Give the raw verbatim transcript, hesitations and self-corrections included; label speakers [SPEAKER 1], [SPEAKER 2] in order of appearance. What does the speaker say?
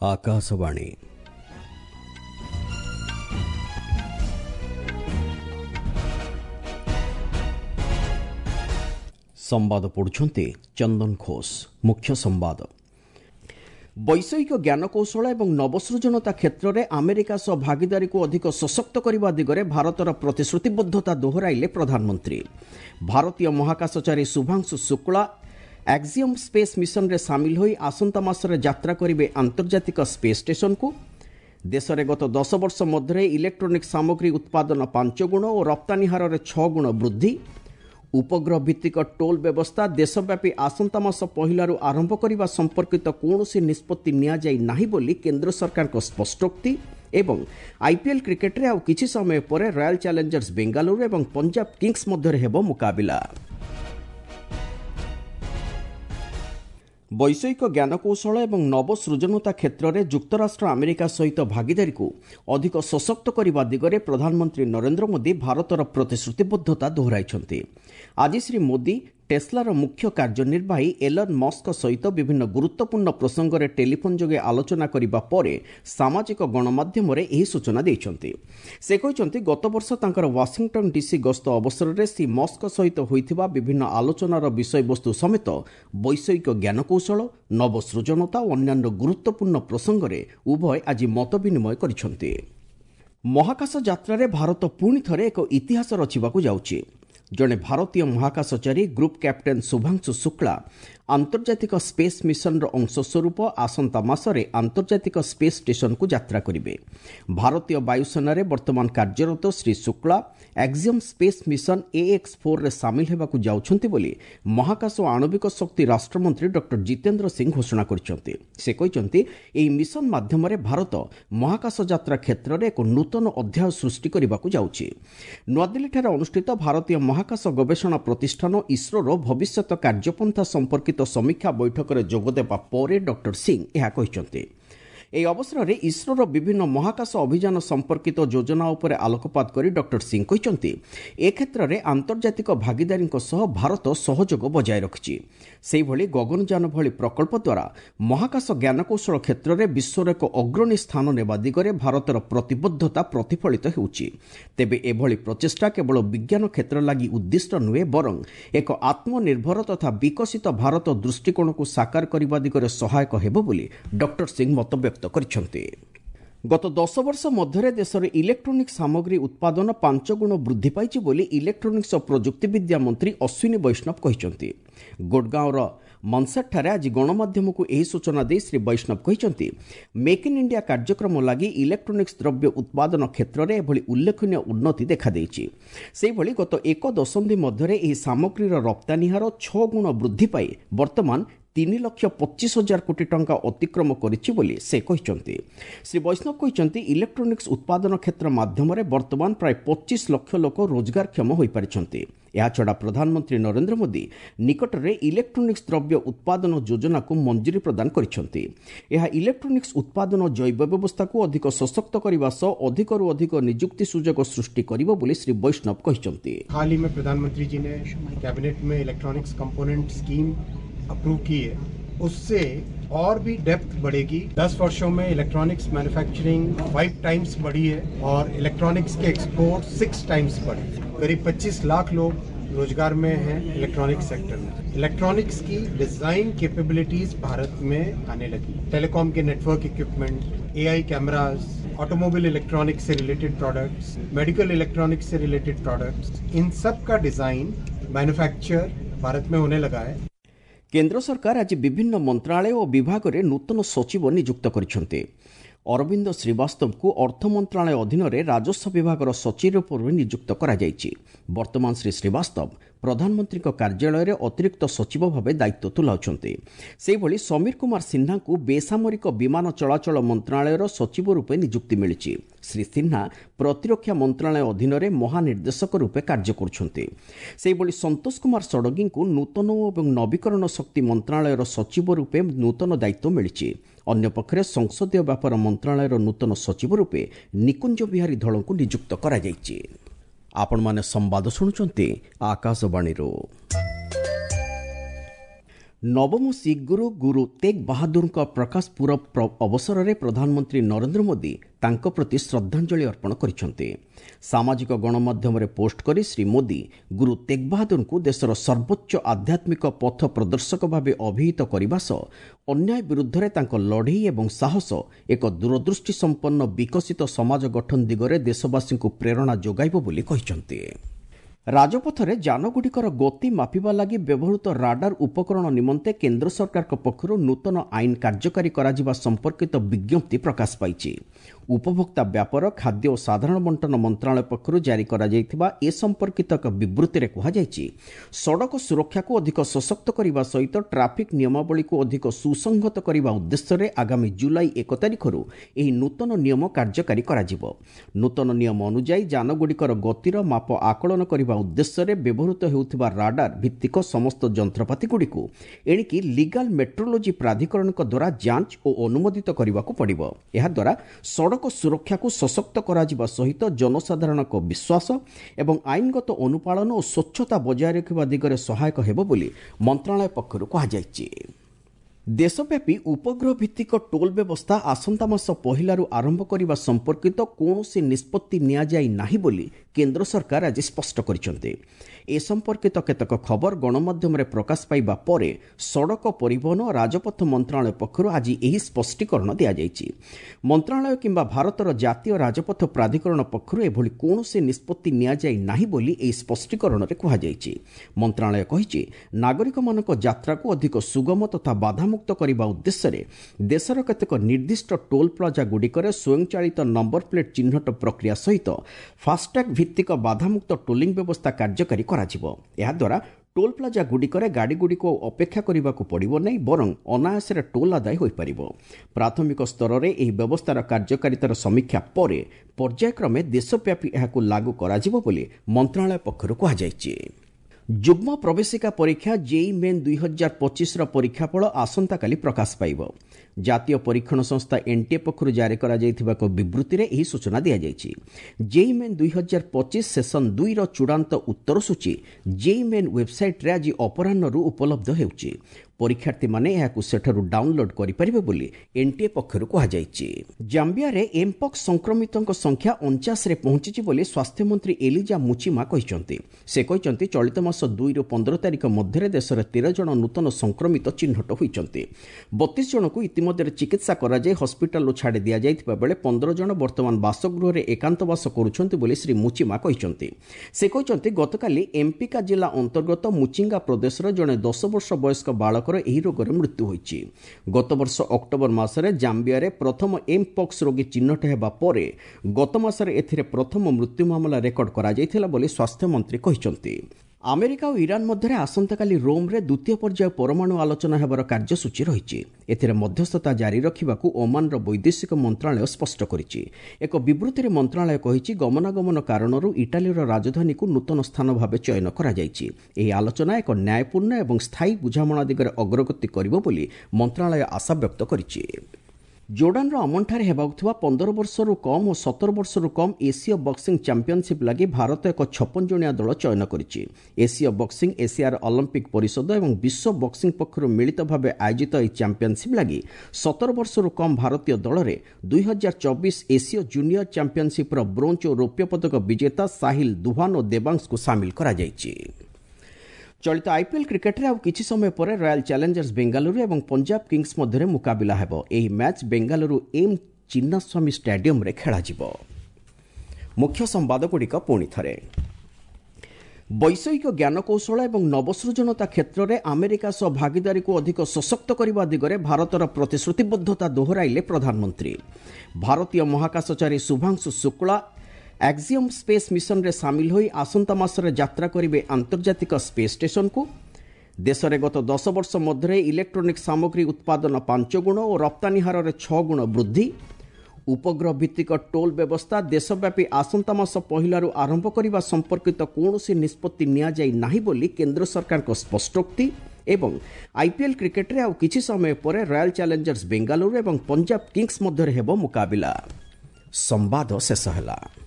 [SPEAKER 1] आकाशवाणी संवाद पढ़ुछन्ते चंदन घोष। मुख्य संवाद वैषयिक ज्ञानकौशल और नवसृजनता क्षेत्र में अमेरिका सह भागीदारी को अधिक सशक्त करने दिगरे भारतर प्रतिश्रुतिबद्धता दोहराइले प्रधानमंत्री। भारतीय महाकाशचारी Shubhanshu Shukla Axiom space mission रे सामिल होई आसंता मासरे यात्रा करिवे आंतर्जातिक स्पेस स्टेशन को। देश में गत दस वर्ष मध्य इलेक्ट्रोनिक सामग्री उत्पादन पांच गुण और रप्तानी हार में छह गुण वृद्धि। उपग्रह भित्तिक टोल व्यवस्था देशव्यापी आसंता मास पहिलारू आरंभ करने संपर्कित कौनसी निष्पत्ति निया जाई नाही बोली केंद्र सरकार को स्पष्टोक्ति। एवं आईपीएल क्रिकेट रे आउ किछि समय पर रॉयल चैलेंजर्स बेंगालुरु एवं पंजाब किंग्स मध्य हेबो मुकाबिला। वैषयिक ज्ञानकौशल और नवसृजनता क्षेत्र में जुक्तराष्ट्र अमेरिका सहित भागीदारी को अधिक सशक्त करने दिगरे प्रधानमंत्री नरेंद्र मोदी भारतर प्रतिश्रुतिबद्धता दोहराइछन्ति। आज श्री मोदी टेस्लार मुख्य कार्यनिर्वाही एलन मस्क सहित विभिन्न गुरुत्वपूर्ण प्रसंग में टेलीफोन जोगे आलोचना करने पर सामाजिक गणमाध्यम यह सूचना देइछन्ति। से कहते गत वर्ष तांकर वाशिंगटन डीसी गस्त अवसर में श्री मस्क सहित होइथिबा विभिन्न आलोचनार विषय वस्तु समेत वैषयिक ज्ञानकौशल नवसृजनता और अन्यान्य गुरुत्वपूर्ण प्रसंग में उभय आज मत विनिमय करिछन्ति। महाकाश यात्रा भारत पुणी थरे एक इतिहास रचिबाकू जाउछि। जड़े भारतीय महाकाशचारी ग्रुप कैप्टेन शुभांशु शुक्ला आंतर्जातिक स्पेस मिशन अंशस्वरूप आसंता मासरे आंतर्जातिक स्पेस स्टेशन को यात्रा करेंगे। भारतीय वायुसेना रे वर्तमान कार्यरत Shri Shukla Axiom space mission A X four रे सामिल हेबाकू जाउछन्ति बोली महाकाश और आणविक शक्ति राष्ट्रमंत्री डॉक्टर जितेंद्र सिंह घोषणा करिसेंति। से कहिसेंति एही मिशन माध्यम रे भारत महाकाश यात्रा क्षेत्र में एक नूतन अध्याय सृष्टि करबाकू जाउछि। नूआदिल्ली ठारे अनुष्ठित भारतीय महाकाश गवेषणा प्रतिष्ठान इसरोर भविष्यत कार्यपंथा संपर्कित समीक्षा बैठक में जोगदेवा पर डॉक्टर सिंह यह कहते। ଏହି ଅବସରରେ ଇସ୍ରୋର ବିଭିନ୍ନ ମହାକାଶ ଅଭିଯାନ ସମ୍ପର୍କିତ ଯୋଜନା ଉପରେ ଆଲୋକପାତ କରି ଡକ୍ଟର ସିଂ କହିଛନ୍ତି ଏ କ୍ଷେତ୍ରରେ ଆନ୍ତର୍ଜାତିକ ଭାଗିଦାରୀଙ୍କ ସହ ଭାରତ ସହଯୋଗ ବଜାୟ ରଖିଛି। ସେହିଭଳି ଗଗନଯାନ ଭଳି ପ୍ରକଳ୍ପ ଦ୍ୱାରା ମହାକାଶ ଜ୍ଞାନକୌଶଳ କ୍ଷେତ୍ରରେ ବିଶ୍ୱର ଏକ ଅଗ୍ରଣୀ ସ୍ଥାନ ନେବା ଦିଗରେ ଭାରତର ପ୍ରତିବଦ୍ଧତା ପ୍ରତିଫଳିତ ହେଉଛି। ତେବେ ଏଭଳି ପ୍ରଚେଷ୍ଟା କେବଳ ବିଜ୍ଞାନ କ୍ଷେତ୍ର ଲାଗି ଉଦ୍ଦିଷ୍ଟ ନୁହେଁ, ବରଂ ଏକ ଆତ୍ମନିର୍ଭର ତଥା ବିକଶିତ ଭାରତ ଦୃଷ୍ଟିକୋଣକୁ ସାକାର କରିବା ଦିଗରେ ସହାୟକ ହେବ ବୋଲି ଡକ୍ଟର ସିଂ ମତବ୍ୟକ୍ତ କରିଛନ୍ତି। गत दस वर्ष मध्य देश में इलेक्ट्रोनिक सामग्री उत्पादन पांच गुण वृद्धि पाई बोली इलेक्ट्रोनिक्स और प्रजुक्तिविद्या मंत्री अश्विनी वैष्णव कहते। गोडगांवर मनसेट आज गणमाध्यम को यही सूचना दे श्री वैष्णव कहते मेक इन इंडिया कार्यक्रम लगी इलेक्ट्रोनिक्स द्रव्य उत्पादन क्षेत्र में एभली उल्लेखनीय उन्नति देखा से भली गत एक दशंधि मध्य यह सामग्रीर रप्तानी हार छह गुण वृद्धि पाई वर्तमान तीन लक्ष पच्चीस हजार कोटी टंका अतिक्रम करिछि बोली से कहते। श्री वैष्णव कहते इलेक्ट्रोनिक्स उत्पादन क्षेत्र माध्यम वर्तमान प्राय पच्चीस लक्ष लोक रोजगारक्षम हो पारिछन्ति। याछड़ा प्रधानमंत्री नरेंद्र मोदी निकट में इलेक्ट्रोनिक्स द्रव्य उत्पादन योजना को मंजूरी प्रदान करिछन्ति। यह इलेक्ट्रोनिक्स उत्पादन जैव व्यवस्था को अधिक सशक्त करने सह अधिक रु अधिक नियुक्ति सुजोग सृष्टि करिबो बोली श्री वैष्णव कहते।
[SPEAKER 2] हाल ही में प्रधानमंत्री जी ने कैबिनेट में इलेक्ट्रॉनिक्स कंपोनेंट स्कीम अप्रूव की है, उससे और भी डेप्थ बढ़ेगी। दस वर्षों में इलेक्ट्रॉनिक्स मैन्युफैक्चरिंग फाइव टाइम्स बढ़ी है और इलेक्ट्रॉनिक्स के एक्सपोर्ट सिक्स टाइम्स बढ़े। करीब पच्चीस लाख लोग रोजगार में हैं इलेक्ट्रॉनिक्स सेक्टर में। इलेक्ट्रॉनिक्स की डिजाइन कैपेबिलिटीज भारत में आने लगी। टेलीकॉम के network equipment, AI cameras, automobile electronics से रिलेटेड प्रोडक्ट्स, मेडिकल इलेक्ट्रॉनिक्स से रिलेटेड प्रोडक्ट्स, इन सब का डिजाइन मैन्युफैक्चर भारत में होने लगा है।
[SPEAKER 1] केंद्र सरकार आज विभिन्न मंत्रालय और विभाग में नूतन सचिव नियुक्त करिसेंति। अरविंद श्रीवास्तव को अर्थ मंत्रालय अधीन में राजस्व विभाग सचिव रूप में नियुक्त करा जायछि। वर्तमान श्री श्रीवास्तव प्रधानमंत्री कार्यालय में अतिरिक्त सचिव भाव दायित्व तुलाउछन्ति। सेहिभଳି समीर कुमार सिन्हा को बेसामरिक विमान चलाचल मंत्रालय सचिव रूपे नियुक्ति मिली। श्री सिन्हा प्रतिरक्षा मंत्रालय अधीन में महानिर्देशक रूपे कार्य करुछन्ति। सेहिभଳି संतोष कुमार षडंगी को नूतन और नवीकरण शक्ति मंत्रालय सचिव रूपे नूतन दायित्व मिली। अन्य पक्षरे संसदीय व्यापार मंत्रालय नूतन सचिव रूपे निकुंज बिहारी धल को नियुक्त करा जायछि। आपण माने संवाद शुणुचंती आकाशवाणी। ନବମ ଶିଖ୍ ଗୁରୁ ଗୁରୁ ତେଗ୍ ବାହାଦୁରଙ୍କ ପ୍ରକାଶ ପୁରବ ଅବସରରେ ପ୍ରଧାନମନ୍ତ୍ରୀ ନରେନ୍ଦ୍ର ମୋଦି ତାଙ୍କ ପ୍ରତି ଶ୍ରଦ୍ଧାଞ୍ଜଳି ଅର୍ପଣ କରିଛନ୍ତି। ସାମାଜିକ ଗଣମାଧ୍ୟମରେ ପୋଷ୍ଟ କରି ଶ୍ରୀ ମୋଦି ଗୁରୁ ତେଗ୍ ବାହାଦୁରଙ୍କୁ ଦେଶର ସର୍ବୋଚ୍ଚ ଆଧ୍ୟାତ୍ମିକ ପଥ ପ୍ରଦର୍ଶକ ଭାବେ ଅଭିହିତ କରିବା ସହ ଅନ୍ୟାୟ ବିରୁଦ୍ଧରେ ତାଙ୍କ ଲଢ଼େଇ ଏବଂ ସାହସ ଏକ ଦୂରଦୃଷ୍ଟି ସମ୍ପନ୍ନ ବିକଶିତ ସମାଜ ଗଠନ ଦିଗରେ ଦେଶବାସୀଙ୍କୁ ପ୍ରେରଣା ଯୋଗାଇବ ବୋଲି କହିଛନ୍ତି। ରାଜପଥରେ ଯାନଗୁଡ଼ିକର ଗତି ମାପିବା ଲାଗି ବ୍ୟବହୃତ ରାଡାର ଉପକରଣ ନିମନ୍ତେ କେନ୍ଦ୍ର ସରକାରଙ୍କ ପକ୍ଷରୁ ନୂତନ ଆଇନ କାର୍ଯ୍ୟକାରୀ କରାଯିବା ସମ୍ପର୍କିତ ବିଜ୍ଞପ୍ତି ପ୍ରକାଶ ପାଇଛି। ଉପଭୋକ୍ତା ବ୍ୟାପାର ଖାଦ୍ୟ ଓ ସାଧାରଣ ବଣ୍ଟନ ମନ୍ତ୍ରଣାଳୟ ପକ୍ଷରୁ ଜାରି କରାଯାଇଥିବା ଏ ସମ୍ପର୍କିତ ଏକ ବିବୃତ୍ତିରେ କୁହାଯାଇଛି, ସଡ଼କ ସୁରକ୍ଷାକୁ ଅଧିକ ସଶକ୍ତ କରିବା ସହିତ ଟ୍ରାଫିକ୍ ନିୟମାବଳୀକୁ ଅଧିକ ସୁସଂହତ କରିବା ଉଦ୍ଦେଶ୍ୟରେ ଆଗାମୀ ଜୁଲାଇ ଏକ ତାରିଖରୁ ଏହି ନୂତନ ନିୟମ କାର୍ଯ୍ୟକାରୀ କରାଯିବ। ନୂତନ ନିୟମ ଅନୁଯାୟୀ ଯାନଗୁଡ଼ିକର ଗତିର ମାପ ଆକଳନ କରିବା ଉଦ୍ଦେଶ୍ୟରେ ବ୍ୟବହୃତ ହେଉଥିବା ରାଡାର ଭିତ୍ତିକ ସମସ୍ତ ଯନ୍ତ୍ରପାତିଗୁଡ଼ିକୁ ଏଣିକି ଲିଗାଲ ମେଟ୍ରୋଲୋଜି ପ୍ରାଧିକରଣଙ୍କ ଦ୍ୱାରା ଯାଞ୍ଚ ଓ ଅନୁମୋଦିତ କରିବାକୁ ପଡ଼ିବ। ଏହାଦ୍ୱାରା ସଡ଼କ ସୁରକ୍ଷାକୁ ସଶକ୍ତ କରାଯିବା ସହିତ ଜନସାଧାରଣଙ୍କ ବିଶ୍ୱାସ ଏବଂ ଆଇନଗତ ଅନୁପାଳନ ଓ ସ୍ୱଚ୍ଛତା ବଜାୟ ରଖିବା ଦିଗରେ ସହାୟକ ହେବ ବୋଲି ମନ୍ତ୍ରଣାଳୟ ପକ୍ଷରୁ କୁହାଯାଇଛି। ଦେଶବ୍ୟାପୀ ଉପଗ୍ରହ ଭିତ୍ତିକ ଟୋଲ୍ ବ୍ୟବସ୍ଥା ଆସନ୍ତା ମାସ ପହିଲାରୁ ଆରମ୍ଭ କରିବା ସମ୍ପର୍କିତ କୌଣସି ନିଷ୍ପତ୍ତି ନିଆଯାଇ ନାହିଁ ବୋଲି କେନ୍ଦ୍ର ସରକାର ଆଜି ସ୍ପଷ୍ଟ କରିଛନ୍ତି। ଏ ସମ୍ପର୍କିତ କେତେକ ଖବର ଗଣମାଧ୍ୟମରେ ପ୍ରକାଶ ପାଇବା ପରେ ସଡ଼କ ପରିବହନ ଓ ରାଜପଥ ମନ୍ତ୍ରଣାଳୟ ପକ୍ଷରୁ ଆଜି ଏହି ସ୍ପଷ୍ଟୀକରଣ ଦିଆଯାଇଛି। ମନ୍ତ୍ରଣାଳୟ କିମ୍ବା ଭାରତର ଜାତୀୟ ରାଜପଥ ପ୍ରାଧିକରଣ ପକ୍ଷରୁ ଏଭଳି କୌଣସି ନିଷ୍ପତ୍ତି ନିଆଯାଇ ନାହିଁ ବୋଲି ଏହି ସ୍ପଷ୍ଟୀକରଣରେ କୁହାଯାଇଛି। ମନ୍ତ୍ରଣାଳୟ କହିଛି, ନାଗରିକମାନଙ୍କ ଯାତ୍ରାକୁ ଅଧିକ ସୁଗମ ତଥା ବାଧାମୁକ୍ତ କରିବା ଉଦ୍ଦେଶ୍ୟରେ ଦେଶର କେତେକ ନିର୍ଦ୍ଦିଷ୍ଟ ଟୋଲ୍ ପ୍ଲାଜା ଗୁଡ଼ିକରେ ସ୍ୱୟଂଚାଳିତ ନମ୍ବର ପ୍ଲେଟ୍ ଚିହ୍ନଟ ପ୍ରକ୍ରିୟା ସହିତ ଫାସ୍ଟ୍ୟାଗ୍ ଭିତ୍ତିକ ବାଧାମୁକ୍ତ ଟୋଲିଂ ବ୍ୟବସ୍ଥା କାର୍ଯ୍ୟକାରୀ କରାଯିବ। ଏହାଦ୍ୱାରା ଟୋଲ୍ ପ୍ଲାଜା ଗୁଡ଼ିକରେ ଗାଡ଼ିଗୁଡ଼ିକୁ ଅପେକ୍ଷା କରିବାକୁ ପଡ଼ିବ ନାହିଁ, ବରଂ ଅନାୟାସରେ ଟୋଲ୍ ଆଦାୟ ହୋଇପାରିବ। ପ୍ରାଥମିକ ସ୍ତରରେ ଏହି ବ୍ୟବସ୍ଥାର କାର୍ଯ୍ୟକାରିତାର ସମୀକ୍ଷା ପରେ ପର୍ଯ୍ୟାୟକ୍ରମେ ଦେଶବ୍ୟାପୀ ଏହାକୁ ଲାଗୁ କରାଯିବ ବୋଲି ମନ୍ତ୍ରଣାଳୟ ପକ୍ଷରୁ କୁହାଯାଇଛି। ଯୁଗ୍ମ ପ୍ରବେଶିକା ପରୀକ୍ଷା ଜେଇ ମେନ୍ ଦୁଇ ହଜାର ପଚିଶର ପରୀକ୍ଷାଫଳ ଆସନ୍ତାକାଲି ପ୍ରକାଶ ପାଇବ। ଜାତୀୟ ପରୀକ୍ଷଣ ସଂସ୍ଥା ଏନ୍ଟିଏ ପକ୍ଷରୁ ଜାରି କରାଯାଇଥିବା ଏକ ବିବୃତ୍ତିରେ ଏହି ସୂଚନା ଦିଆଯାଇଛି। ଜେଇ ମେନ୍ ଦୁଇ ହଜାର ପଚିଶ ସେସନ୍ ଦୁଇର ଚୂଡ଼ାନ୍ତ ଉତ୍ତର ସୂଚୀ ଜେଇ ମେନ୍ ୱେବ୍ସାଇଟ୍ରେ ଆଜି ଅପରାହ୍ନରୁ ଉପଲବ୍ଧ ହେଉଛି। ପରୀକ୍ଷାର୍ଥୀମାନେ ଏହାକୁ ସେଠାରୁ ଡାଉନଲୋଡ୍ କରିପାରିବେ ବୋଲି ଏନ୍ଟିଏ ପକ୍ଷରୁ କୁହାଯାଇଛି। ଜାମ୍ବିଆରେ ଏମ୍ପକ୍ସ ସଂକ୍ରମିତଙ୍କ ସଂଖ୍ୟା ଅଣଚାଶରେ ପହଞ୍ଚିଛି ବୋଲି ସ୍ୱାସ୍ଥ୍ୟମନ୍ତ୍ରୀ ଏଲିଜା ମୁଚିମା କହିଛନ୍ତି। ସେ କହିଛନ୍ତି, ଚଳିତ ମାସ ଦୁଇରୁ ପନ୍ଦର ତାରିଖ ମଧ୍ୟରେ ଦେଶରେ ତେର ଜଣ ନୂତନ ସଂକ୍ରମିତ ଚିହ୍ନଟ ହୋଇଛନ୍ତି। ବତିଶ ଜଣଙ୍କୁ ଇତିମଧ୍ୟରେ ଚିକିତ୍ସା କରାଯାଇ ହସ୍ପିଟାଲରୁ ଛାଡ଼ି ଦିଆଯାଇଥିବା ବେଳେ ପନ୍ଦର ଜଣ ବର୍ତ୍ତମାନ ବାସଗୃହରେ ଏକାନ୍ତବାସ କରୁଛନ୍ତି ବୋଲି ଶ୍ରୀ ମୁଚିମା କହିଛନ୍ତି। ସେ କହିଛନ୍ତି, ଗତକାଲି ଏମ୍ପିକା ଜିଲ୍ଲା ଅନ୍ତର୍ଗତ ମୁଚିଙ୍ଗା ପ୍ରଦେଶର ଜଣେ ଦଶ ବର୍ଷ ବୟସ୍କ ବାଳକ ଏହି ରୋଗରେ ମୃତ୍ୟୁ ହୋଇଛି। ଗତବର୍ଷ ଅକ୍ଟୋବର ମାସରେ ଜାମ୍ବିଆରେ ପ୍ରଥମ ଏମ୍ପକ୍ସ ରୋଗୀ ଚିହ୍ନଟ ହେବା ପରେ ଗତ ମାସରେ ଏଥିରେ ପ୍ରଥମ ମୃତ୍ୟୁ ମାମଲା ରେକର୍ଡ କରାଯାଇଥିଲା ବୋଲି ସ୍ୱାସ୍ଥ୍ୟମନ୍ତ୍ରୀ କହିଛନ୍ତି। ଆମେରିକା ଓ ଇରାନ ମଧ୍ୟରେ ଆସନ୍ତାକାଲି ରୋମ୍ରେ ଦ୍ୱିତୀୟ ପର୍ଯ୍ୟାୟ ପରମାଣୁ ଆଲୋଚନା ହେବାର କାର୍ଯ୍ୟସୂଚୀ ରହିଛି। ଏଥିରେ ମଧ୍ୟସ୍ଥତା ଜାରି ରଖିବାକୁ ଓମାନର ବୈଦେଶିକ ମନ୍ତ୍ରଣାଳୟ ସ୍ପଷ୍ଟ କରିଛି। ଏକ ବିବୃତ୍ତିରେ ମନ୍ତ୍ରଣାଳୟ କହିଛି, ଗମନାଗମନ କାରଣରୁ ଇଟାଲୀର ରାଜଧାନୀକୁ ନୂତନ ସ୍ଥାନ ଭାବେ ଚୟନ କରାଯାଇଛି। ଏହି ଆଲୋଚନା ଏକ ନ୍ୟାୟପୂର୍ଣ୍ଣ ଏବଂ ସ୍ଥାୟୀ ବୁଝାମଣା ଦିଗରେ ଅଗ୍ରଗତି କରିବ ବୋଲି ମନ୍ତ୍ରଣାଳୟ ଆଶା ବ୍ୟକ୍ତ କରିଛି। ଜୋର୍ଡାନର ଆମନ୍ଠାରେ ହେବାକୁ ଥିବା ପନ୍ଦର ବର୍ଷରୁ କମ୍ ଓ ସତର ବର୍ଷରୁ କମ୍ ଏସୀୟ ବକ୍ସିଂ ଚାମ୍ପିୟନସିପ୍ ଲାଗି ଭାରତ ଏକ ଛପନ ଜଣିଆ ଦଳ ଚୟନ କରିଛି। ଏସୀୟ ବକ୍ସିଂ, ଏସିଆର ଅଲିମ୍ପିକ୍ ପରିଷଦ ଏବଂ ବିଶ୍ୱ ବକ୍ସିଂ ପକ୍ଷରୁ ମିଳିତ ଭାବେ ଆୟୋଜିତ ଏହି ଚାମ୍ପିୟନସିପ୍ ଲାଗି ସତର ବର୍ଷରୁ କମ୍ ଭାରତୀୟ ଦଳରେ ଦୁଇ ହଜାର ଚବିଶ ଏସୀୟ ଜୁନିୟର ଚାମ୍ପିୟନସିପ୍ର ବ୍ରୋଞ୍ଜ ଓ ରୌପ୍ୟ ପଦକ ବିଜେତା ସାହିଲ ଦୁହାନ ଓ ଦେବାଂଶଙ୍କୁ ସାମିଲ କରାଯାଇଛି। ଚଳିତ ଆଇପିଏଲ୍ କ୍ରିକେଟରେ ଆଉ କିଛି ସମୟ ପରେ ରୟାଲ ଚ୍ୟାଲେଞ୍ଜର୍ସ ବେଙ୍ଗାଲୁରୁ ଏବଂ ପଞ୍ଜାବ କିଙ୍ଗସ୍ ମଧ୍ୟରେ ମୁକାବିଲା ହେବ। ଏହି ମ୍ୟାଚ୍ ବେଙ୍ଗାଲୁରୁ ଏମ୍ ଚିନ୍ନାସ୍ୱାମୀ ଷ୍ଟାଡିୟମରେ ଖେଳାଯିବ। ମୁଖ୍ୟ ସମ୍ବାଦଗୁଡ଼ିକ ପୁଣି ଥରେ। ବୈଷୟିକ ଜ୍ଞାନକୌଶଳ ଏବଂ ନବସୃଜନତା କ୍ଷେତ୍ରରେ ଆମେରିକା ସହ ଭାଗିଦାରୀକୁ ଅଧିକ ସଶକ୍ତ କରିବା ଦିଗରେ ଭାରତର ପ୍ରତିଶ୍ରୁତିବଦ୍ଧତା ଦୋହରାଇଲେ ପ୍ରଧାନମନ୍ତ୍ରୀ। ଭାରତୀୟ ମହାକାଶଚାରୀ ଶୁଭାଂଶୁ ଶୁକ୍ଳା ଆକ୍ସିୟମ୍ ସ୍ପେସ୍ ମିଶନରେ ସାମିଲ ହୋଇ ଆସନ୍ତା ମାସରେ ଯାତ୍ରା କରିବେ ଆନ୍ତର୍ଜାତିକ ସ୍ପେସ୍ ଷ୍ଟେସନକୁ। ଦେଶରେ ଗତ ଦଶ ବର୍ଷ ମଧ୍ୟରେ ଇଲେକ୍ଟ୍ରୋନିକ୍ସ ସାମଗ୍ରୀ ଉତ୍ପାଦନ ପାଞ୍ଚ ଗୁଣ ଓ ରପ୍ତାନୀ ହାରରେ ଛଅ ଗୁଣ ବୃଦ୍ଧି। ଉପଗ୍ରହ ଭିତ୍ତିକ ଟୋଲ୍ ବ୍ୟବସ୍ଥା ଦେଶବ୍ୟାପୀ ଆସନ୍ତା ମାସ ପହିଲାରୁ ଆରମ୍ଭ କରିବା ସମ୍ପର୍କିତ କୌଣସି ନିଷ୍ପତ୍ତି ନିଆଯାଇ ନାହିଁ ବୋଲି କେନ୍ଦ୍ର ସରକାରଙ୍କ ସ୍ପଷ୍ଟୋକ୍ତି। ଏବଂ ଆଇପିଏଲ୍ କ୍ରିକେଟରେ ଆଉ କିଛି ସମୟ ପରେ ରୟାଲ ଚ୍ୟାଲେଞ୍ଜର୍ସ ବେଙ୍ଗାଲୁରୁ ଏବଂ ପଞ୍ଜାବ କିଙ୍ଗସ୍ ମଧ୍ୟରେ ହେବ ମୁକାବିଲା। ସମ୍ବାଦ ଶେଷ ହେଲା।